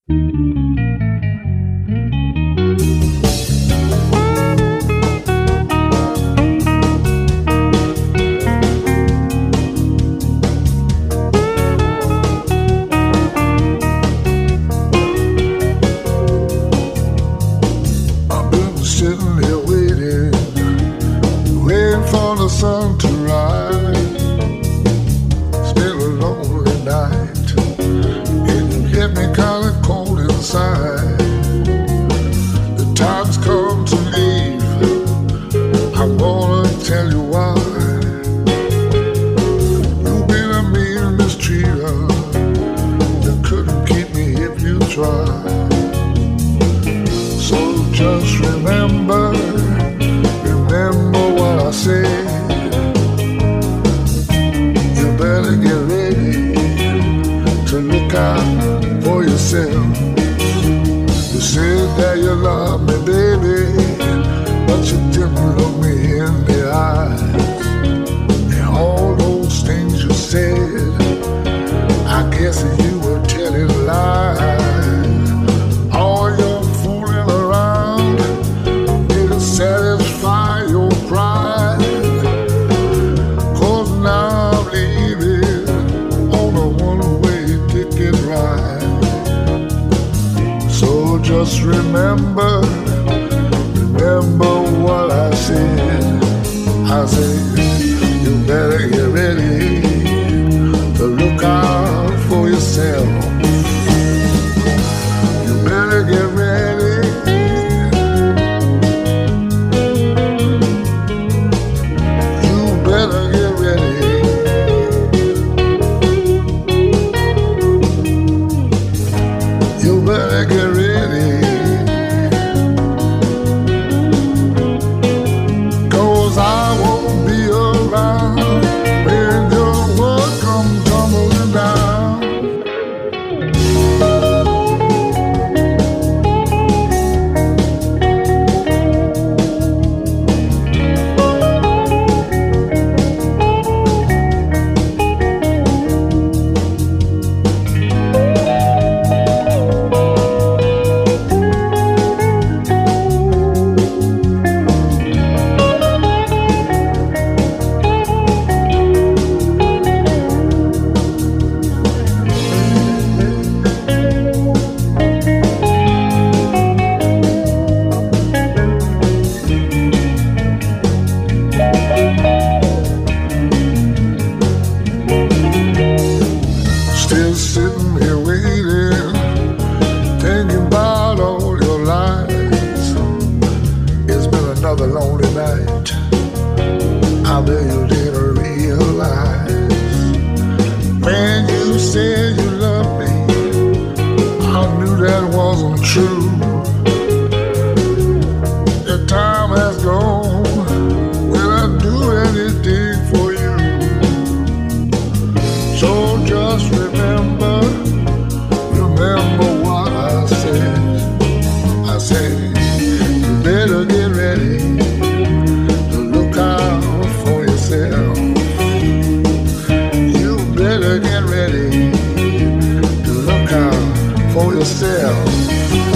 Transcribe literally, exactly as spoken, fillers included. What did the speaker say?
I've been sitting here waiting, waiting for the sun to rise. It's been a lonely night, it can get me kinda cold inside. The time's come to leave, I'm gonna tell you why. You've been a mean mistreater, you couldn't keep me if you tried. So just remember, remember what I said. You better get ready to look out for yourself. You said that you love me, baby, but you didn't look me in the eyes. And all those things you said, I guess you were telling lies. All your fooling around didn't satisfy your pride. 'Cause now I'm leaving on a one-way ticket ride. So just remember, remember what I said. I said, you better get ready to look out for yourself. You better get ready. You better get ready. You better get ready. 'Cause I won't be around when your world comes tumbling down. Still sitting here waiting, thinking about all your lies. It's been another lonely night, I bet you didn't realize. When you said you loved me, I knew that wasn't true. The time has gone, will I do anything for you? So just remember, remember what I said. I said, you better get ready to look out for yourself. You better get ready to look out for yourself.